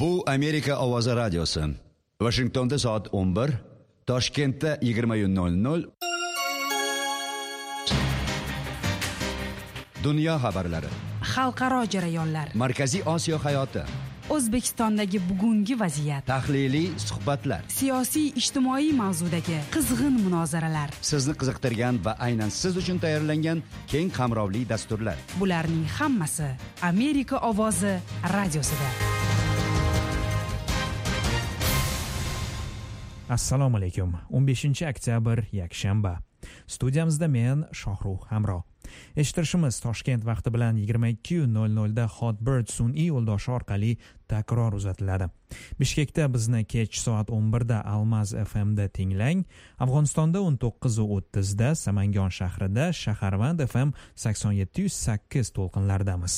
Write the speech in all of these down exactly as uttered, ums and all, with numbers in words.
Bu Amerika ovozi radiosi. Washingtonda soat o'n bir, Toshkentda yigirma nol nol. Dunyo xabarlari. Xalqaro jarayonlar. Markaziy Osiyo hayoti. O'zbekistondagi bugungi vaziyat. Tahliliy suhbatlar. Siyosiy ijtimoiy mavzudagi qizg'in munozaralar. Sizni qiziqtirgan va aynan siz uchun tayyorlangan keng qamrovli dasturlar. Bularning hammasi Amerika ovozi radiosida. Assalomu alaykum. o'n beshinchi oktyabr yakshanba. Studiyamizda men Shohruh Hamro. Eshittirishimiz Toshkent vaqti bilan yigirma ikki nol nol da Hotbird sun'iy yo'ldoshi orqali takror uzatiladi. Bishkekda bizni kech soat o'n bir da Almaz F M da tinglang. Afg'onistonda o'n to'qqiz o'ttiz da, Samangon shahrida Shaharvand F M sakson yetti sakkiz to'lqinlaridamiz.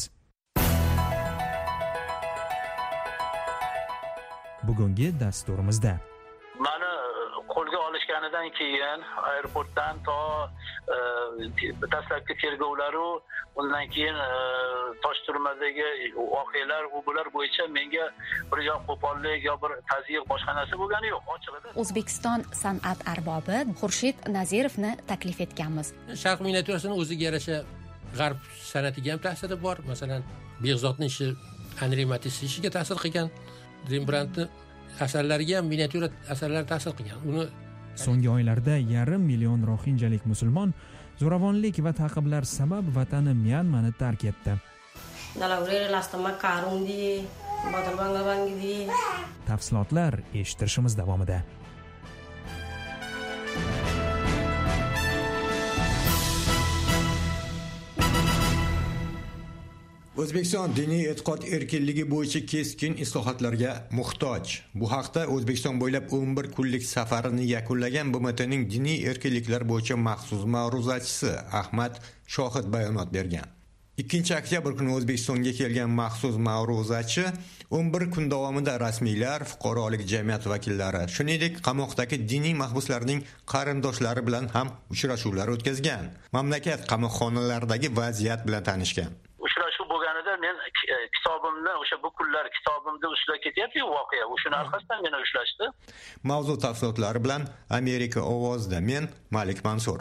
Bugungi dasturimizda Mani qo'lga olishganidan keyin aeroportdan to dastlabki tergovlar, undan keyin Toshturmadagi voqealar u bular bo'yicha menga bir yo'q qo'pollik yo bir tazyiq boshqa narsa bo'lgani yo'q, ochig'ida. O'zbekiston san'at arbobi Xurshid Nazirovni taklif etganmiz. Sharq miniatyurasining o'ziga yarasha g'arb san'atiga ham ta'siri bor. Masalan, Behzodning ishi Anri Matisse ishiga ta'sir qilgan, Rembrandtning asarlariga ham miniatyura asarlar ta'sir qilgan. Uni so'nggi oylarda yarim million rohinjalik musulmon zo'ravonlik va ta'qiblar sabab vatani Myanmani tark etdi. Tafsilotlar eshittirishimiz davomida. O'zbekiston diniy e'tiqod erkinligi bo'yicha keskin islohotlarga muhtoj. Bu haqda O'zbekiston bo'ylab o'n bir kunlik safarini yakunlagan B M Tning diniy erkinliklar bo'yicha maxsus ma'ruzachisi Ahmad Shohid bayonot bergan. ikkinchi oktyabr kuni O'zbekistonga kelgan maxsus ma'ruzachi o'n bir kun davomida rasmiylar, fuqarolik jamiyat vakillari, shuningdek qamoqdagi diniy mahbuslarning qarindoshlari bilan ham uchrashuvlar o'tkazgan. Mamlakat qamoqxonalaridagi vaziyat bilan tanishgan. Uchrashuv bo'lganida men kitobimni, o'sha bu kunlar kitobimni ustida ketyapti voqea. O'shuni orqasidan meni ushlashdi. Mavzu tafsilotlari bilan Amerika ovozida men Malik Mansur.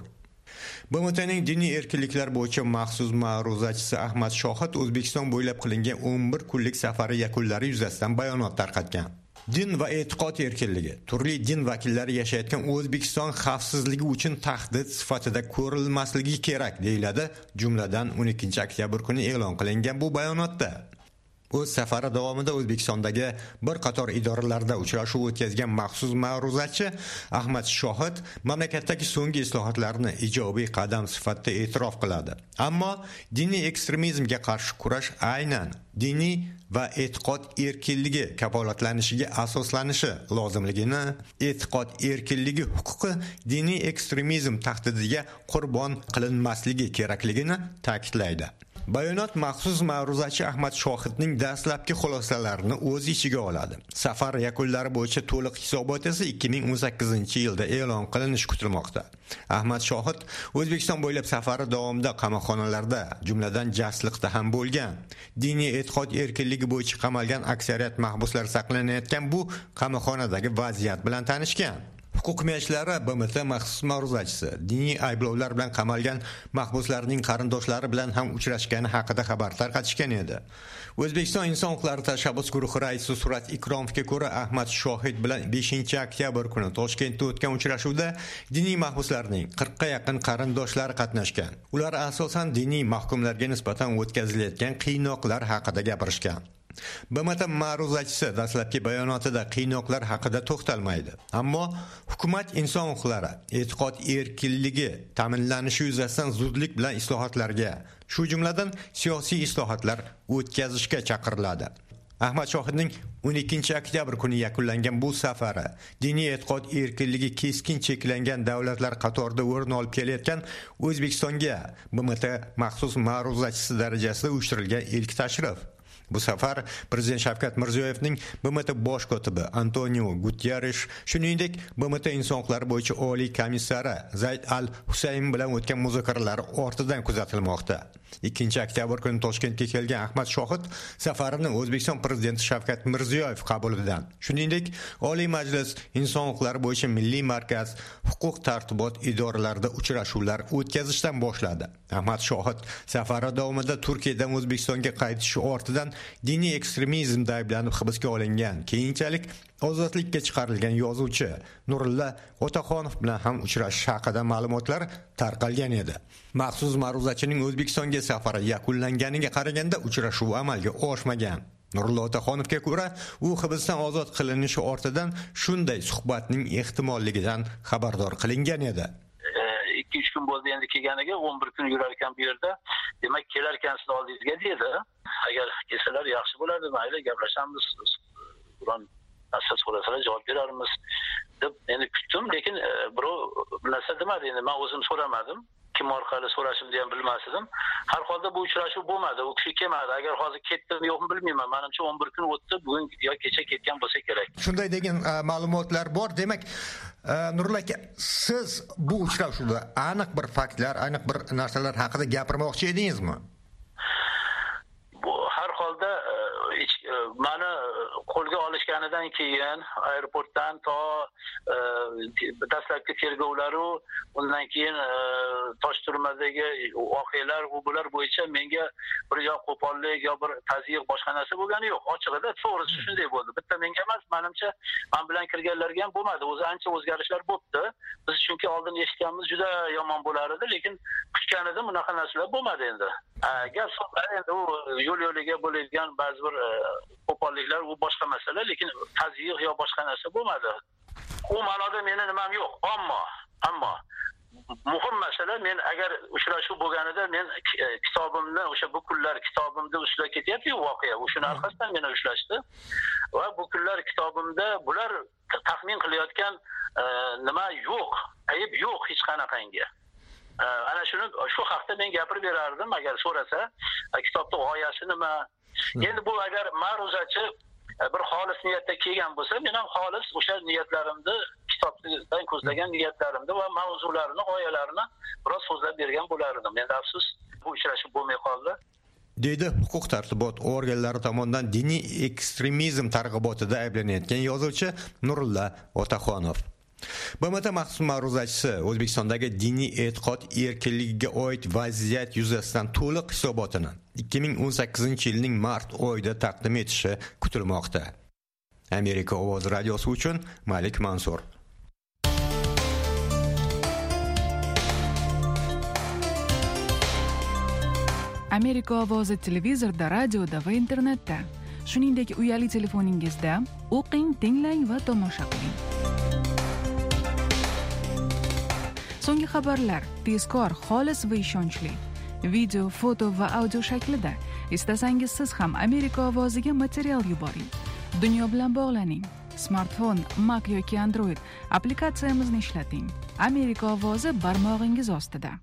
B M Tning diniy erkinliklar bo'yicha maxsus ma'ruzachisi Ahmad Shohid O'zbekiston bo'ylab qilingan o'n bir kunlik safari yakunlari yuzasidan bayonot tarqatgan. Din va e'tiqod erkinligi turli din vakillari yashayotgan O'zbekiston xavfsizligi uchun tahdid sifatida ko'rilmasligi kerak deyiladi, jumladan o'n ikkinchi oktyabr kuni e'lon qilingan bu bayonotda. O'z safari davomida O'zbekistondagi bir qator idoralarda uchrashuv o'tkazgan maxsus ma'ruzachi Ahmad Shohid mamlakatdagi so'nggi islohotlarni ijobiy qadam sifatida e'tirof qiladi. Ammo diniy ekstremizmga qarshi kurash aynan diniy va e'tiqod erkinligi kafolatlanishiga asoslanishi lozimligini, e'tiqod erkinligi huquqi diniy ekstremizm tahdidiga qurbon qilinmasligi kerakligini ta'kidlaydi. Bayonot maxsus ma'ruzachi Ahmad Shohidning dastlabki xulosalarini o'z ichiga oladi. Safar yakunlari bo'yicha to'liq hisobot esa ikki ming o'n sakkizinchi yilda e'lon qilinishi kutilmoqda. Ahmad Shohid O'zbekiston bo'ylab safari davomida qamoqxonalarda, jumladan Jasliqda ham bo'lgan. Diniy e'tiqod erkinligi bo'yicha qamalgan aksariyat mahbuslar saqlanayotgan bu qamoqxonadagi vaziyat bilan tanishgan. Huquq himoyachilari B M T maxsus ma'ruzachisi diniy ayblovlar bilan qamalgan mahbuslarning qarindoshlari bilan ham uchrashgani haqida xabar tarqatishgan edi. O'zbekiston inson huquqlari tashabbus guruhi raisi Surat Ikromovga ko'ra, Ahmad Shohid bilan beshinchi oktyabr kuni Toshkentda o'tgan uchrashuvda diniy mahbuslarning qirqqa yaqin qarindoshlari qatnashgan. Ular asosan diniy mahkumlarga nisbatan o'tkazilayotgan qiynoqlar haqida gapirishgan. B M T ma'ruzachisi dastlabki bayonotida qiynoqlar haqida to'xtalmaydi. Ammo hukumat inson huquqlari, e'tiqod erkinligi ta'minlanishi yuzasidan zudlik bilan islohotlarga, shu jumladan siyosiy islohotlar o'tkazishga chaqiriladi. Ahmad Shohidning o'n ikkinchi oktyabr kuni yakunlangan bu safari diniy e'tiqod erkinligi keskin cheklangan davlatlar qatorida o'rin olib kelayotgan O'zbekistonga B M T maxsus ma'ruzachisi darajasida uyushtirilgan ilk tashrif. Bu safar prezident Shavkat Mirziyoyevning B M T bosh kotibi Antonio Guterres, shuningdek B M T inson huquqlari bo'yicha oliy komissari Zayd al-Husayn bilan o'tgan muzokaralar ortidan kuzatilmoqda. ikkinchi oktyabr kuni Toshkentga kelgan Ahmad Shohid safarini O'zbekiston prezidenti Shavkat Mirziyoyev qabulidan, shuningdek Oliy Majlis inson huquqlari bo'yicha milliy markaz huquq tartibot idoralarida uchrashuvlar o'tkazishdan boshladi. Ahmad Shohid safari davomida Turkiyadan O'zbekistonga qaytishi ortidan diniy ekstremizmda ayblanib hibsga olingan, keyinchalik ozodlikka chiqarilgan yozuvchi Nurilla Otaxonov bilan ham uchrashish haqida ma'lumotlar tarqalgan edi. Maxsus ma'ruzachining O'zbekistonga safari yakunlanganiga qaraganda uchrashuv amalga oshmagan. Nurilla Otaxonovga ko'ra, u hibsdan ozod qilinishi ortidan shunday suhbatning ehtimolligidan xabardor qilingan edi. ikki uch kun bo'ldi endi kelganiga, o'n bir kun yurar ekan bu yerda. Demak, kelar ekan siz oldingizga dedi. Agar kelsalar yaxshi bo'ladi, mayli gaplashamiz. Qur'on asas so'rasalar javob berarmiz deb endi kutdim, lekin birov bir narsa demadi. Endi men o'zim so'ramadim. Kim orqali so'rashimni ham bilmasdim. Har holda bu uchrashuv bo'lmadi. U kishi kelmadi. Agar hozir ketdimi yo'qmi bilmayman. Menimcha o'n bir kun o'tdi. Bugun yo kecha ketgan bo'lsa kerak. Shunday degan ma'lumotlar bor. Demak, Nurilla aka, siz bu uchrashuvda aniq bir faktlar, aniq bir narsalar haqida gapirmoqchi edingizmi? Bu har holda meni qo'lga olishganidan keyin aeroportdan to dastlabki tergovlar, undan keyin Toshturmadagi voqealar, u bular bo'yicha menga bir yo qo'pollik yo bir tazyiq boshqa narsa bo'lgani yo'q. Ochig'ida to'g'risi shunday bo'ldi. Bitta menga emas, menimcha men bilan kirganlarga ham bo'lmadi. O'zi ancha o'zgarishlar bo'ldi. Biz chunki oldin eshitganimiz juda yomon bo'lar edi, lekin kutganida bunaqa narsalar bo'lmadi endi. Gap so'zlar endi u yo'l-yo'liga bo'ladigan ba'zi bir qo'polliklar, u boshqa masala, lekin tazyiq yo boshqa narsa bo'lmadi. U ma'noda meni nimam yo'q, ammo ammo muhim masala, men agar uchrashuv bo'lganida men kitobimni, o'sha bu kunlar kitobimda ushlab ketyapti voqea. O'shuni orqasidan meni ushlashdi va bu kunlar kitobimda bular taxmin qilayotgan nima yo'q, ayb yo'q hech qanaqangi. Ana shuni shu haqda men gapirib berardim agar so'rasa, kitobning g'oyasi nima. Endi bu agar ma'ruzachi bir xolis niyatda kelgan bo'lsa, men ham xolis o'sha niyatlarimni, kitobdan ko'zlagan niyatlarimni va mavzularini, g'oyalarini biroz so'zlab bergan bo'lardim. Endi afsus, bu uchrashuv bo'lmay qoldi. Deydi huquq tartibot organlari tomonidan diniy ekstremizm targ'ibotida ayblanayotgan yozuvchi Nurilla Otaxonov. B M T maxsus ma'ruzachisi O'zbekistondagi diniy e'tiqod erkinligiga oid vaziyat yuzasidan to'liq hisobotini ikki ming o'n sakkizinchi yilning mart oyida taqdim etishi kutilmoqda. Amerika ovozi radiosi uchun Malik Mansur. Amerika ovozi televizorda, radioda va internetda, shuningdek uyali telefoningizda o'qing, tinglang va tomosha qiling. So'nggi xabarlar tezkor, xolis va ishonchli. Video, foto va audio shaklida. Istasangiz siz ham Amerika ovoziga material yuboring. Dunyo bilan bog'laning. Smartfon, Mac yoki Android applikatsiyamizni ishlating. Amerika ovozi barmog'ingiz ostida.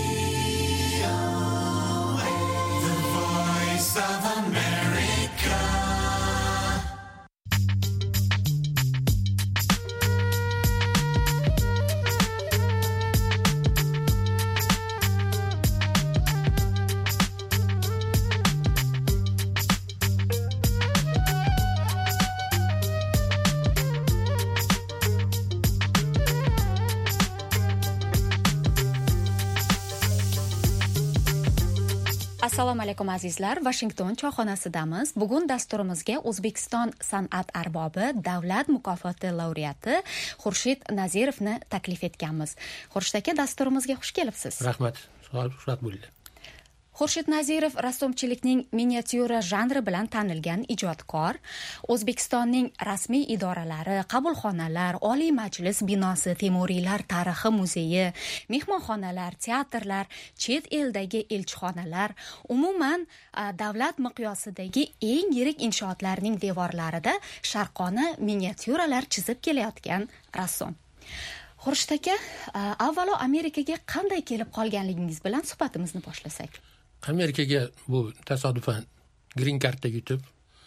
Assalomu alaykum azizlar, Washington choyxonasidamiz. Bugun dasturimizga O'zbekiston san'at arbobi, davlat mukofoti laureati Xurshid Nazirovni taklif etganmiz. Xurshid aka, dasturimizga xush kelibsiz. Rahmat. Xushvat bo'ling. Xurshid Nazirov rassomchilikning miniatyura janri bilan tanilgan ijodkor. O'zbekistonning rasmiy idoralari, qabulxonalar, Oliy Majlis binosi, Temuriylar tarixi muzeyi, mehmonxonalar, teatrlar, chet eldagi elchixonalar, umuman davlat miqyosidagi eng yirik inshootlarning devorlarida sharqona miniatyuralar chizib kelayotgan rassom. Xurshid aka, avvalo Amerikaga qanday kelib qolganligingiz bilan suhbatimizni boshlasak. Amerikaga bu tasodifan green cardda yutib,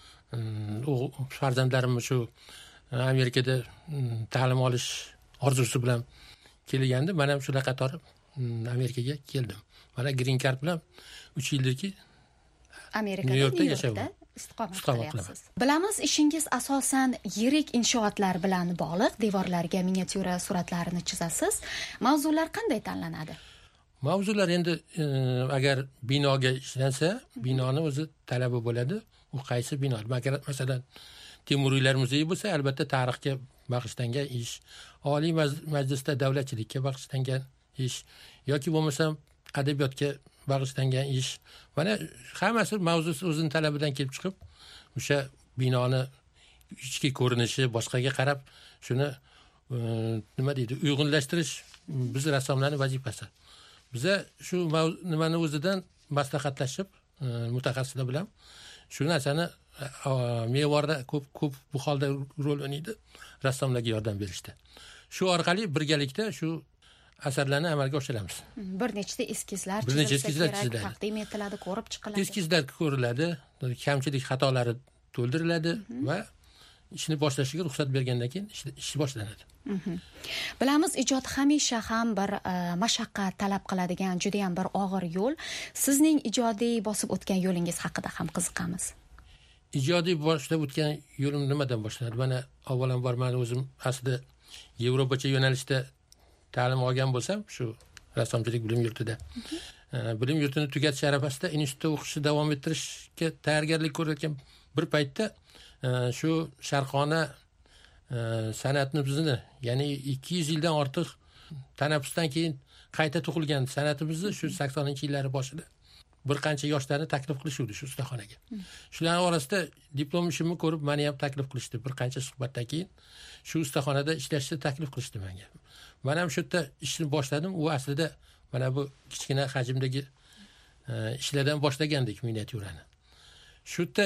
u farzandlarimni shu Amerikada ta'lim olish orzusi bilan kelgandi. Men ham shular qatori Amerikaga keldim. Mana green card bilan uch yildirki Amerikada, Nyu-Yorkda yashayapman. istiqomat qilyapsiz. Bilamiz, ishingiz asosan yirik inshootlar bilan bog'liq, devorlarga miniatyura suratlarini chizasiz. Mavzular qanday tanlanadi? Mavzular endi agar binoga ishlansa, binoni o'zi talabi bo'ladi. U qaysi bino? Masalan, Temuriylar muzeyi bo'lsa, albatta tarixga bag'ishlangan ish, Oliy Majlisda davlatchilikka bag'ishlangan ish yoki bo'lmasam adabiyotga bag'ishlangan ish. Mana hammasi mavzusi o'zining talabidan kelib chiqib, o'sha binoni ichki ko'rinishi boshqaga qarab shuni nima deydi, uyg'unlashtirish biz rassomlarning vazifasi. Biza shu nimani o'zidan maslahatlashib mutaxassislar bilan shu narsani me'vorda ko'p ko'p bu holda rol o'ynaydi, rassomlarga yordam berishdi. Shu orqali birgalikda shu asarlarni amalga oshiramiz. Bir nechta eskizlar bir nechta eskizlar chiziladi, taqdim etiladi, ko'rib chiqiladi. Eskizlar ko'riladi, kamchilik xatolari to'ldiriladi va ishni boshlashiga ruxsat bergandan keyin ish boshlanadi. Bilamiz, ijod hamisha ham bir mashaqqat talab qiladigan juda ham bir og'ir yo'l. Sizning ijodiy bosib o'tgan yo'lingiz haqida ham qiziqamiz. Ijodiy boshlab o'tgan yo'lim nimadan boshlanadi? Mana avvalambor men o'zim aslida Yevropacha yo'nalishda ta'lim olgan bo'lsam, shu rassomchilik bilim yurtida. Bilim yurtini tugatish arafasida institutda o'qishni davom ettirishga tayyorgarlik ko'rayotgan bir paytda shu Sharqona san'atni bizni, ya'ni ikki yuz yildan ortiq tanaffusdan keyin qayta tug'ilgan san'atimizni shu saksoninchi yillar boshida bir qancha yoshlarni taklif qilishdi shu ustaxonaga. Shularning orasida diplom ishimni ko'rib meni ham taklif qilishdi. Bir qancha suhbatdan keyin shu ustaxonada ishlashni taklif qilishdi menga. Men ham shu yerda ishni boshladim. U aslida mana bu kichkina hajmdagi ishlardan boshlagandik miniatyurani. Shu yerda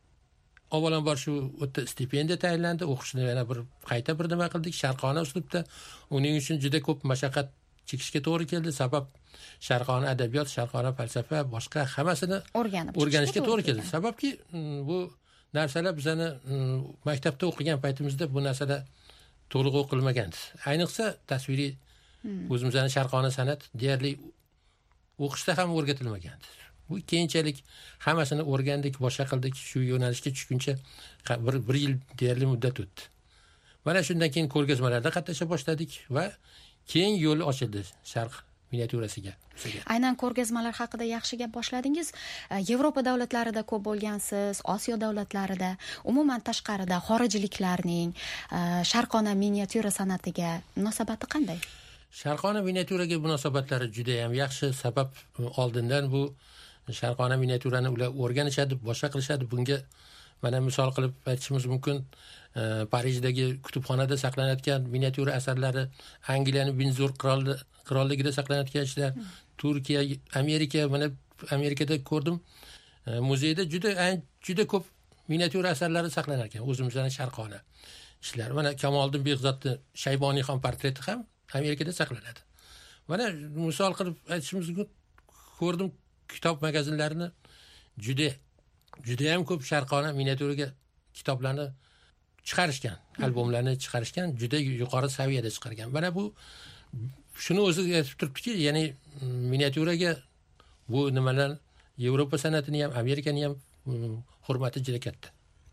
avvalambor shu o'tda stipendiya tayinlandi, o'qishni yana bir qayta bir nima qildik, Sharqona uslubda. Uning uchun juda ko'p mashaqqat chekishga to'g'ri keldi. Sabab Sharqona adabiyot, Sharqona falsafa, boshqa hammasini o'rganib o'rganishga to'g'ri keldi. Sababki bu narsalar bizani maktabda o'qigan paytimizda bu narsalar to'liq o'qilmagan. Ayniqsa tasviriy o'zimizning Sharqona san'at deyarli o'qishda ham o'rgatilmagan. Bu keyinchalik hammasini o'rgandik, boshqa qildik, shu yo'nalishga tushguncha bir, bir yil deyarli muddat o'tdi. Mana shundan keyin ko'rgazmalarda qatnasha boshladik va keyin yo'l ochildi Sharq miniatyurasiga. Aynan ko'rgazmalar haqida yaxshi gap boshladingiz. Yevropa davlatlarida ko'p bo'lgansiz, Osiyo davlatlarida, umuman tashqarida xorijliklarning Sharqona miniatyura san'atiga munosabati qanday? Sharqona miniatyuraga munosabatlari juda ham yaxshi. Sabab oldindan bu Sharqona miniatyurani ular o'rganishadi, boshqa qilishadi. Bunga mana misol qilib aytishimiz mumkin. Parijdagi kutubxonada saqlanayotgan miniatyura asarlari, Angliyaning Windsor qirolligida saqlanayotgan ishlar, Turkiya, Amerika, mana Amerikada ko'rdim. Muzeyda juda juda ko'p miniatyura asarlari saqlanar ekan, o'zimizning Sharqona ishlar. Mana Kamoliddin Behzodning Shayboniyxon portreti ham Amerikada saqlanadi. Mana misol qilib aytishimiz mumkin, ko'rdim kitob magazinlarini juda juda ham ko'p Sharqona miniatyuraga kitoblarni chiqarishgan, albomlarni chiqarishgan, juda yuqori saviyada chiqargan. Mana bu shuni o'zi aytib turibdiki, ya'ni miniatyuraga bu nimalar Yevropa san'atini ham, Amerikani ham hurmati juda katta.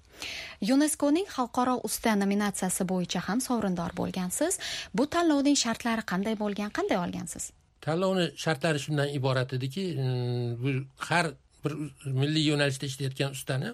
YuNESKOning xalqaro usta nominatsiyasi bo'yicha ham sovrindor bo'lgansiz. Bu tanlovning shartlari qanday bo'lgan, qanday olgansiz? Tanlovning shartlari shundan iborat ediki, bu har bir milliy yo'nalishda ishlayotgan ustani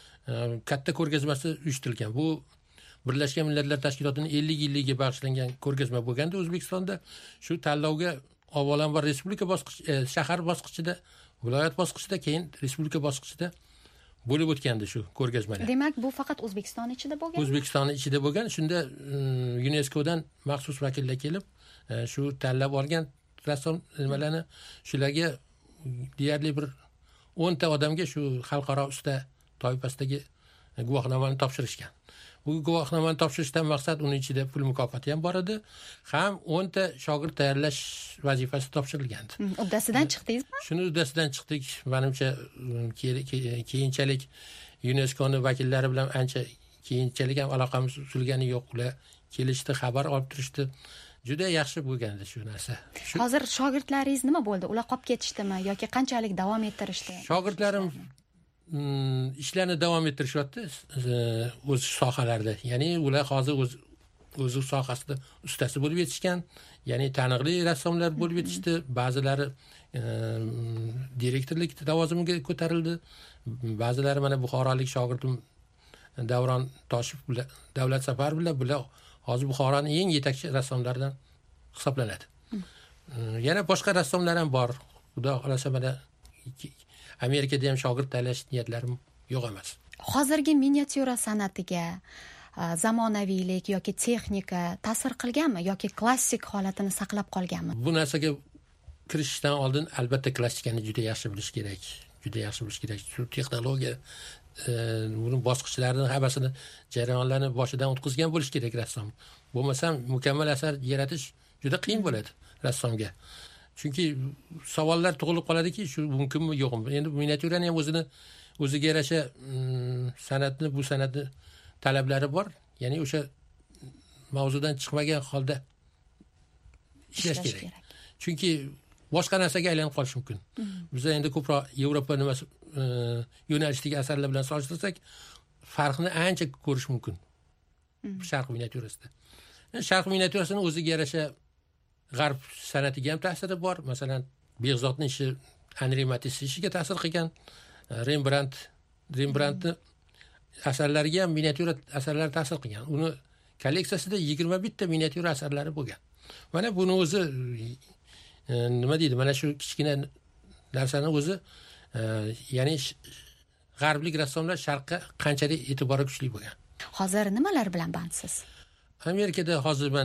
katta ko'rgazmasi uyushtirilgan. Bu Birlashgan Millatlar Tashkilotining ellik yilligiga bag'ishlangan ko'rgazma bo'lganda O'zbekistonda shu tanlovga avvalambor respublika bosqichi, shahar bosqichida, viloyat bosqichida, keyin respublika bosqichida bo'lib o'tgandi shu ko'rgazmalar. Demak, bu faqat O'zbekiston ichida bo'lgan? O'zbekiston ichida bo'lgan. Shunda YuNESKOdan maxsus vakillar kelib, shu tanlab olgan rassom nimalarni shularga deyarli bir o'nta odamga shu xalqaro usta toifasidagi guvohnomani topshirishgan. bu guvohnomani topshirishdan maqsad uning ichida pul mukofoti ham bor edi, ham o'nta shogird tayyorlash vazifasi topshirilgandi. Uddasidan chiqdingizmi? Shuni uddasidan chiqdik. Menimcha keyinchalik YuNESKOning vakillari bilan ancha keyinchalik ham aloqamiz uzilgani yo'q. Ular kelishdi, xabar olib turishdi. Juda yaxshi bo'lgandi shu narsa. Hozir shogirdlaringiz nima bo'ldi? Ular qolib ketishdimi yoki qanchalik davom ettirishdi? Shogirdlarim ishlarni davom ettirishyapti o'z sohalarida. Ya'ni ular hozir o'z o'z sohasida ustasi bo'lib yetishgan, ya'ni taniqli rassomlar bo'lib yetishdi. Ba'zilari direktorlik lavozimiga ko'tarildi. Ba'zilari mana buxorolik shogirdim Davron Toshev bilan Davlat Safar bilan bular hozir Buxoroning eng yetakchi rassomlaridan hisoblanadi. Yana boshqa rassomlar ham bor. Xudo xolasa mana Amerikada ham shogird tayyorlash niyatlarim yo'q emas. Hozirgi miniatyura san'atiga zamonaviylik yoki texnika ta'sir qilganmi yoki klassik holatini saqlab qolganmi? Bu narsaga kirishdan oldin albatta klassikani juda yaxshi bilish kerak. Juda yaxshi bilish kerak. Shu texnologiya buni bosqichlarini hammasini jarayonlarni boshidan o'tkazgan bo'lish kerak rassom. Bo'lmasam mukammal asar yaratish juda qiyin bo'ladi rassomga. Chunki savollar tug'ilib qoladiki, shu mumkinmi yo'qmi? Endi miniatyurani ham o'zini o'ziga yarasha san'atni, bu san'atni talablari bor. Ya'ni o'sha mavzudan chiqmagan holda ishlash kerak. Chunki boshqa narsaga aylanib qolish mumkin. Biz endi ko'proq Yevropa nimasi yo'nalishdagi asarlar bilan solishtirsak, farqni ancha ko'rish mumkin. Sharq miniatyurasida. Sharq miniatyurasining o'ziga yarasha g'arb san'atiga ham ta'siri bor. Masalan, Behzodning ishi Henri Matisse ishiga ta'sir qilgan. Rembrandt Rembrandtning asarlariga ham miniatyura asarlar ta'sir qilgan. Uni kolleksiyasida yigirma bitta miniatyura asarlari bo'lgan. Mana buni o'zi nima deydi? Mana shu kichkina narsani o'zi ya'ni g'arblik rassomlar sharqqa qanchalik e'tibori kuchli bo'lgan. Hozir nimalar bilan bandsiz? Amerikada hozir men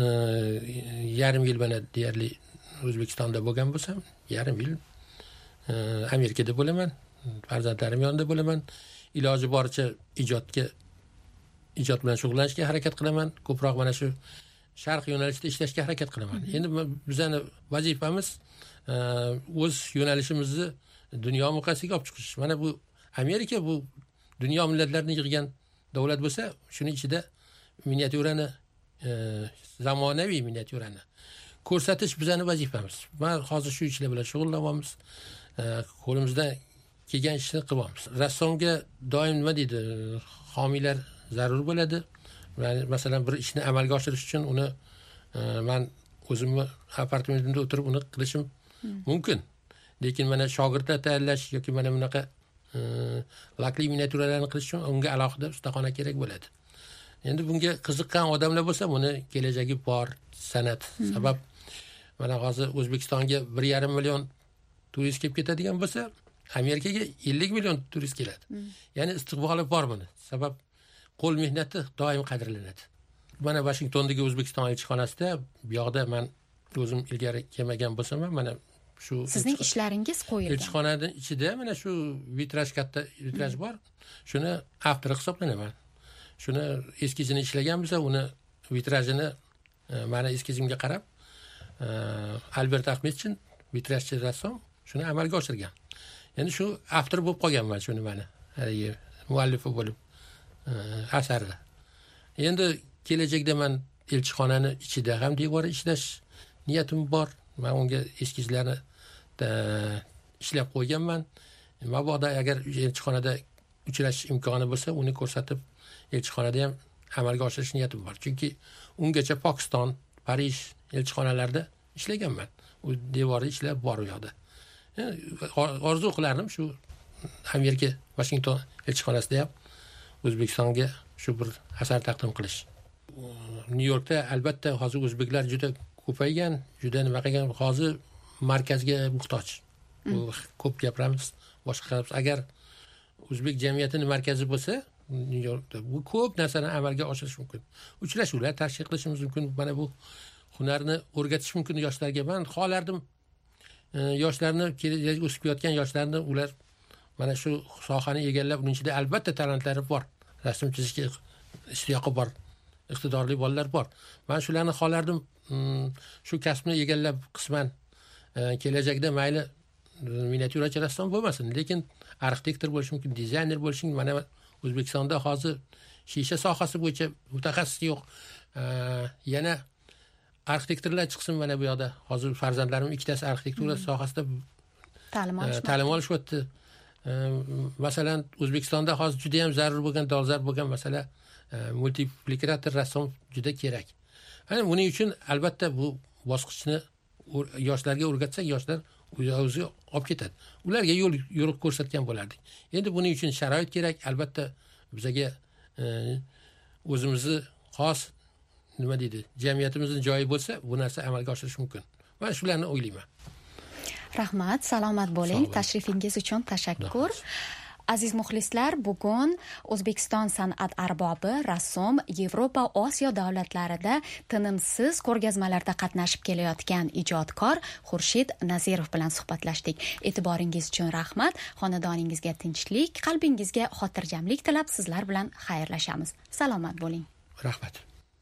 yarim yil mana deyarli O'zbekistonda bo'lgan bo'lsam, yarim yil Amerikada bo'laman. Farzandlarim yonida bo'laman. Iloji boricha ijodga ijod bilan shug'ullanishga harakat qilaman. Ko'proq mana shu sharq yo'nalishida ishlashga harakat qilaman. Endi bizning vazifamiz o'z yo'nalishimizni dunyo miqyosiga olib chiqish. Mana bu Amerika bu dunyo millatlarini yig'gan davlat bo'lsa, shuning ichida miniatyurani zamonaviy miniatyurani ko'rsatish bizning vazifamiz. Men hozir shu ishlar bilan shug'ullanyapmiz. Qo'limizdan kelgan ishni qilyapmiz. Rassomga doim nima deydi, homiylar zarur bo'ladi. Masalan, bir ishni amalga oshirish uchun uni men o'zimni apartamentimda o'tirib uni qilishim mumkin. Lekin mana shogirdlar tayyorlash yoki mana bunaqa lakli miniatyuralarni qilish uchun unga alohida ustaxona kerak bo'ladi. Endi bunga qiziqqan odamlar bo'lsa, buni kelajagi bor san'at. Sabab mana hozir O'zbekistonga bir yarim million turist kelib ketadigan bo'lsa, Amerikaga ellik million turist keladi. Ya'ni istiqboli bor buni. Sabab qo'l mehnati doim qadrlanadi. Mana Washingtondagi O'zbekiston elchixonasida bu yoqda men o'zim ilgari kelmagan bo'lsam, mana shu sizning ishlaringiz qo'yilgan. Elchixonaning ichida mana shu vitraj katta vitraj bor. Shuni avtori hisoblanaman. Shuni eskizini ishlagan bo'lsa, uni vitrajini mana eskizimga qarab Albert Ahmedchin vitrajchi rassom shuni amalga oshirgan. Endi shu avtor bo'lib qolganman shuni mana haligi muallifi bo'lib asarda. Endi kelajakda men elchixonani ichida ham devor ishlash niyatim bor. Men unga eskizlarni ishlab qo'yganman. Mabodo agar elchixonada uchrashish imkoni bo'lsa, uni ko'rsatib elchixonada ham amalga oshirish niyatim bor. Chunki ungacha Pokiston, Parij elchixonalarida ishlaganman. U devori ishlab bor u yoqda. Orzu qilardim shu Amerika Washington elchixonasida ham O'zbekistonga shu bir asar taqdim qilish. Nyu-Yorkda albatta hozir o'zbeklar juda ko'paygan, juda nima qilgan, hozir markazga muhtoj. Bu ko'p gapiramiz, boshqa agar o'zbek jamiyatining markazi bo'lsa, Nyu-Yorkda bu ko'p narsani amalga oshirish mumkin. Uchrashuvlar tashkil qilishimiz mumkin. Mana bu hunarni o'rgatish mumkin yoshlarga. Men xohlardim yoshlarni, kelajak o'sib yotgan yoshlarni ular mana shu sohani egallab, uning ichida albatta talentlari bor. Rasm chizishga ishtiyoqi bor, iqtidorli bolalar bor. Men shularni xohlardim, shu kasbni egallab qisman kelajakda mayli miniatyurachi rassom bo'lmasin, lekin arxitektor bo'lishi mumkin, dizayner bo'lishi mumkin. Mana O'zbekistonda hozir shisha sohasi bo'yicha mutaxassis yo'q. Yana arxitektorlar chiqsin mana bu yoqda. Hozir farzandlarim ikkitasi arxitektura sohasida ta'lim olishmoqda. Ta'lim olishyapti. Masalan, O'zbekistonda hozir juda ham zarur bo'lgan, dolzarb bo'lgan masala multiplikator rassom juda kerak. Ana buning uchun albatta bu bosqichni yoshlarga o'rgatsak, yoshlar o'ziga olib ketadi. Ularga yo'l yo'riq ko'rsatgan bo'lardik. Endi buning uchun sharoit kerak. Albatta bizga o'zimizni xos nima deydi, jamiyatimizning joyi bo'lsa, bu narsa amalga oshirish mumkin. Men shularni o'ylayman. Rahmat, salomat bo'ling. Tashrifingiz uchun tashakkur. Aziz muxlislar, bugun O'zbekiston san'at arbobi, rassom Yevropa, Osiyo davlatlarida tinimsiz ko'rgazmalarda qatnashib kelayotgan ijodkor Xurshid Nazirov bilan suhbatlashdik. E'tiboringiz uchun rahmat. Xonadoningizga tinchlik, qalbingizga xotirjamlik tilab sizlar bilan xayrlashamiz. Salomat bo'ling. Rahmat.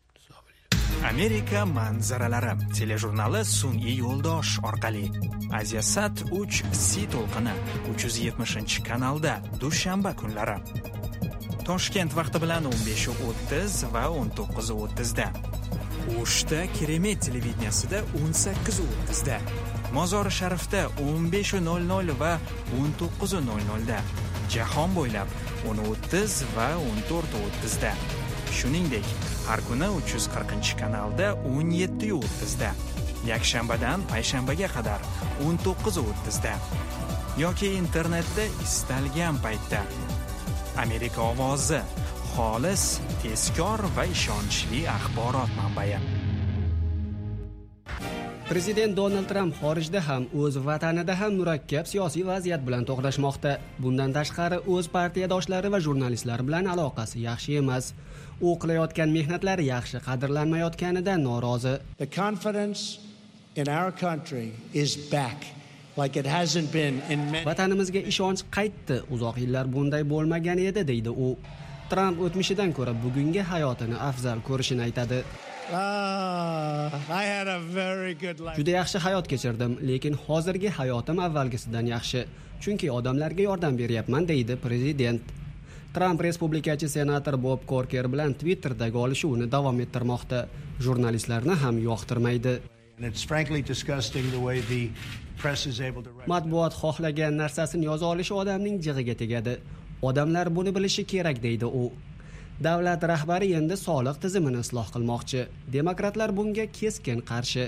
Amerika manzaralari telejurnali sun'iy yo'ldosh orqali Aziyasat uch C to'lqini uch yuz yetmishinchi kanalda dushanba kunlari Toshkent vaqti bilan o'n besh o'ttiz va o'n to'qqiz o'ttiz da, O'shda Keremet televideniyasida o'n sakkiz o'ttiz da, Mozori Sharifda o'n besh nol nol va o'n to'qqiz nol nol da, jahon bo'ylab o'n o'ttiz va o'n to'rt o'ttiz da. Shuningdek, har kuni uch yuz qirqinchi kanalda o'n yetti o'ttiz da, yakshanbadan payshanbaga qadar o'n to'qqiz o'ttiz da yoki internetda istalgan paytda. Amerika ovozi, xolis, tezkor va ishonchli axborot manbai. Prezident Donald Tramp xorijda ham, o'z vatanida ham murakkab siyosiy vaziyat bilan to'qnashmoqda. Bundan tashqari, o'z partiyadoshlari va jurnalistlar bilan aloqasi yaxshi emas. U qilayotgan mehnatlari yaxshi qadrlanmayotganidan norozi. The confidence in our country is back like it hasn't been in many. Vatanimizga ishonch qaytdi. Uzoq yillar bunday bo'lmagan edi, deydi u. Tramp o'tmishidan ko'ra bugungi hayotini afzal ko'rishini aytadi. Ah, I had a very good life. Juda yaxshi hayot kechirdim, lekin hozirgi hayotim avvalgisidan yaxshi, chunki odamlarga yordam beryapman, deydi prezident. Tramp respublikachi senator Bob Corker bilan Twitter'dagi olishuvini davom ettirmoqda. Jurnalistlarni ham yoqtirmaydi. Matbuot xohlagan narsasini yoza olishi odamning jig'iga tegadi. Odamlar buni bilishi kerak, deydi u. Davlat rahbari endi soliq tizimini isloh qilmoqchi. Demokratlar bunga keskin qarshi.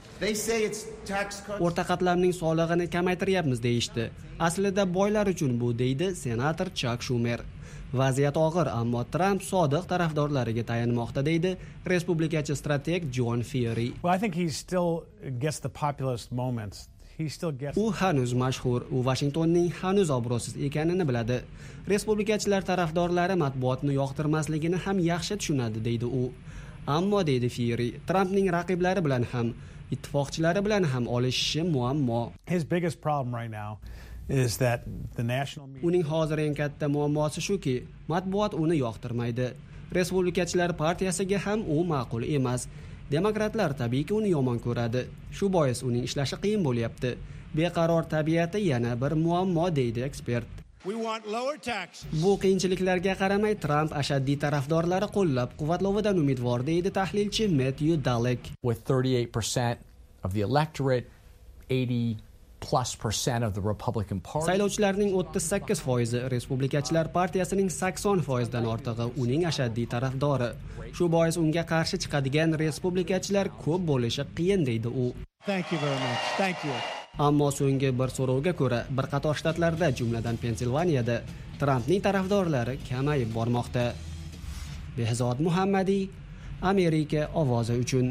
O'rta qatlamning solig'ini kamaytiryapmiz deyishdi. Aslida boylar uchun bu, deydi senator Chuck Schumer. Vaziyat og'ir, ammo Tramp sodiq tarafdorlariga tayanmoqda, deydi respublikachi strateg John Ferry. Well, I think he still gets the populist moments. He still gets U hanuz mashhur, u Washingtonning hanuz obro'siz ekanini biladi. Respublikachilar tarafdorlari matbuotni yoqtirmasligini ham yaxshi tushunadi, deydi u. Ammo, deydi Ferry, Trumpning raqiblari bilan ham, ittifoqchilari bilan ham olishishi muammo. His biggest problem right now is that the national media... Uning hozir eng katta muammosi shuki, matbuot uni yoqtirmaydi. Respublikachilar partiyasiga ham u ma'qul emas. Demokratlar tabiiyki uni yomon ko'radi. Shu bois uning ishlashi qiyin bo'lyapti. Beqaror tabiati yana bir muammo, deydi ekspert. Bu qiyinchiliklarga qaramay Tramp ashaddiy tarafdorlari qo'llab-quvvatlovidan umidvor, deydi tahlilchi Matthew Dalek. With thirty-eight percent of the electorate, eighty plus percent of the Republican Party. Saylovchilarning o'ttiz sakkiz foizi, Respublikachilar partiyasining sakson foizdan ortig'i uning ashaddiy tarafdori. Shu bois unga qarshi chiqadigan respublikachilar ko'p bo'lishi qiyin, deydi u. Thank you very much. Thank you. Ammo so'nggi bir so'rovga ko'ra, bir qator shtatlarda, jumladan Pensilvaniyada, Trampning tarafdorlari kamayib bormoqda. Behzod Muhammadiy, Amerika ovozi uchun.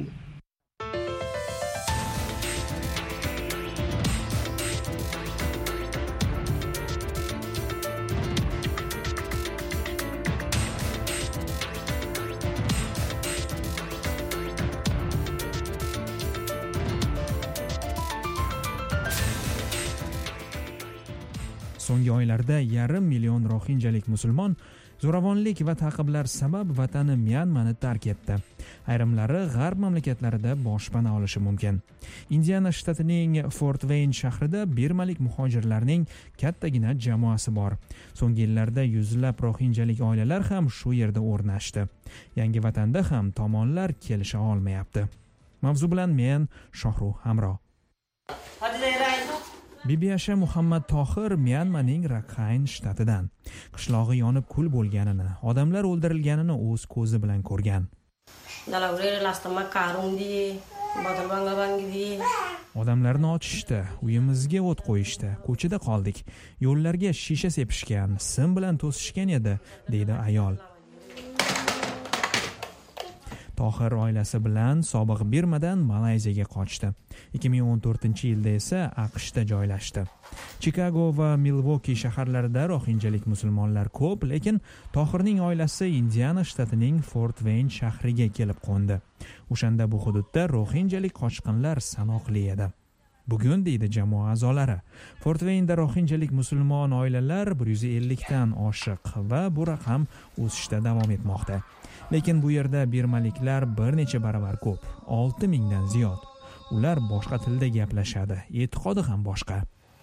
So'nggi oylarda yarim million rohinjalik musulmon zo'ravonlik va ta'qiblar sabab vatani Myanmani tark etdi. Ayrimlari g'arb mamlakatlarida boshpana olishi mumkin. Indiana shtatining Fort Wayne shahrida birmalik muhojirlarning kattagina jamoasi bor. So'nggi yillarda yuzlab rohinjalik oilalar ham shu yerda o'rnashdi. Yangi vatanda ham tomonlar kelisha olmayapti. Mavzu bilan men Shohruh Hamro. Bibiyasha Muhammad Tohir Myanmaning Rakhine shtatidan. Qishlog'i yonib kul bo'lganini, odamlar o'ldirilganini o'z ko'zi bilan ko'rgan. Odamlarni otishdi, uyimizga o't qo'yishdi, ko'chada qoldik. Yo'llarga shisha sepishgan, sim bilan to'sishgan edi, deydi ayol. Tohir oilasi bilan sobiq Birmadan Malayziyaga qochdi. ikki ming o'n to'rtinchi yilda esa AQShda joylashdi. Chicago va Milwaukee shaharlarida rohinjalik musulmonlar ko'p, lekin Tohirning oilasi Indiana shtatining Fort Wayne shahriga kelib qo'ndi. O'shanda bu hududda rohinjalik qochqinlar sanoqli edi. Bugun deydi jamoa a'zolari, Fort Wayne'da rohinjalik musulmon oilalar bir yuz ellik dan oshiq va bu raqam o'sishda davom etmoqda. Lekin bu yerda birmaliklar bir necha baravar ko'p, olti mingdan ziyod. Ular boshqa tilda gaplashadi, e'tiqodi ham boshqa.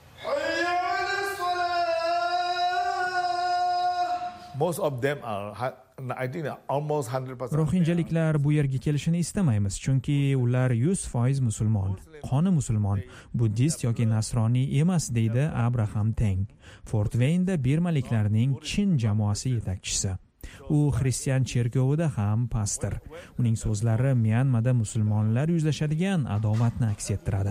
Most of them are, I think almost one hundred percent. Rohinjaliklar bu yerga kelishini istamaymiz, chunki ular yuz foiz musulmon, qoni musulmon, buddist yoki nasroniy emas, deydi Abraham Teng. Fort Wayne'da birmaliklarning Chin jamoasi yetakchisi. U xristian cherkovida ham pastor. Uning so'zlari Myanmada musulmonlar yuzlashadigan adovatni aks ettiradi.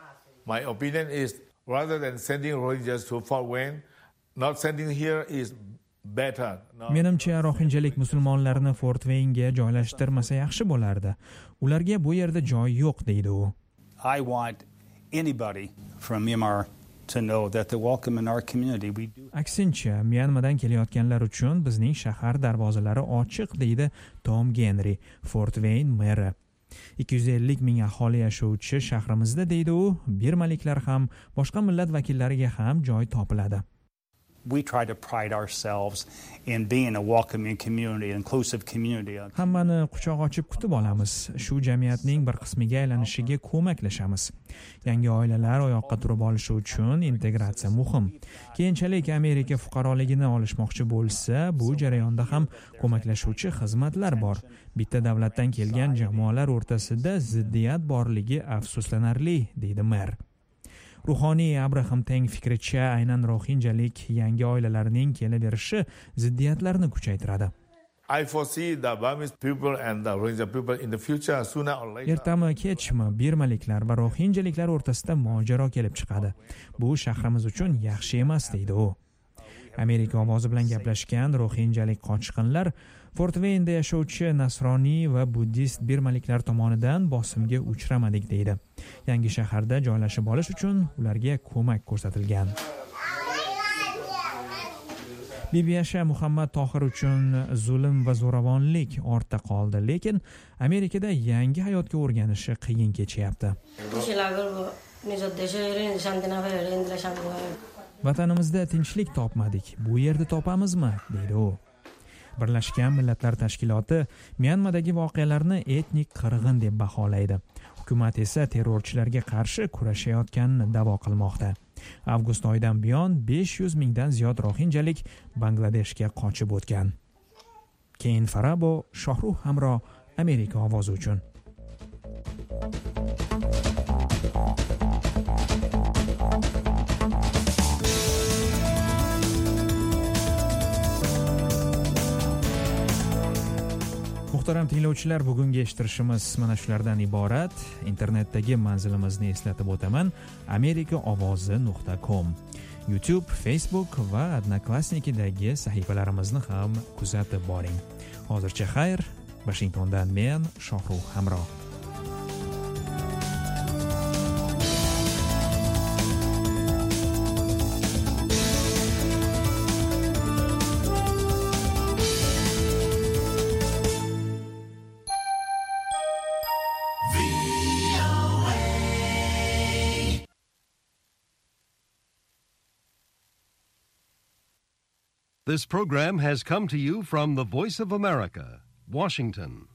My opinion is rather than sending Rohingyas to Fort Wayne, not sending here is better. No. Menimcha rohinjalik musulmonlarni Fort Wayne'ga joylashtirmasa yaxshi bo'lardi. Ularga bu yerda joy yo'q, deydi u. I want anybody from Myanmar to know that they're welcome in our community. We do. Aksincha, Myanmadan kelayotganlar uchun bizning shahar darvozalari ochiq, deydi Tom Genry, Fort Wayne meri. ikki yuz ellik ming aholi yashovchi shahrimizda, deydi u, birmaliklar ham, boshqa millat vakillariga ham joy topiladi. We try to pride ourselves in being a welcoming community, an inclusive community. Hammani quchoq ochib kutib olamiz. Shu jamiyatning bir qismiga aylanishiga ko'maklashamiz. Yangi oilalar oyoqqa turib olishi uchun integratsiya muhim. Keyinchalik Amerika fuqaroligini olishmoqchi bo'lsa, bu jarayonda ham ko'maklashuvchi xizmatlar bor. Bitta davlatdan kelgan jamoalar o'rtasida ziddiyat borligi afsuslanarli, deydi mer. Ruhoniy Abraham Teng fikricha, aynan rohinjalik yangi oilalarning kelaverishi ziddiyatlarni kuchaytiradi. I foresee the Burmese people and the Rohingya people in the future sooner or later. Ertami kechmi birmaliklar va rohinjaliklar o'rtasida mojaro kelib chiqadi. Bu shahrimiz uchun yaxshi emas, deydi u. Amerika ovozi bilan gaplashgan rohinjalik qochqinlar Fort Wayne'da yashovchi nasroniy va buddist birmaliklar tomonidan bosimga uchramadik, deydi. Yangi shaharda joylashib olish uchun ularga ko'mak ko'rsatilgan. Bibiyasha Muhammad Tohir uchun zulm va zo'ravonlik ortda qoldi, lekin Amerikada yangi hayotga o'rganishi qiyin kechyapti. Vatanimizda tinchlik topmadik, bu yerda topamizmi, deydi u. Birlashgan Millatlar Tashkiloti Myanmadagi voqealarni etnik qirg'in deb baholaydi. Hukumat esa terrorchilarga qarshi kurashayotganini da'vo qilmoqda. Avgust oyidan buyon besh yuz mingdan ziyod rohinjalik Bangladeshga qochib o'tgan. Keyin Farabo, Shohruh Hamro, Amerika ovozi uchun. Muhtaram tinglovchilar, bugungi eshittirishimiz mana shulardan iborat. Internetdagi manzilimizni eslatib o'taman: amerika ovozi nuqta com. YouTube, Facebook va Odnoklassnikidagi sahifalarimizni ham kuzatib boring. Hozircha xayr, Washingtondan men Shohruh Hamro. This program has come to you from the Voice of America, Washington.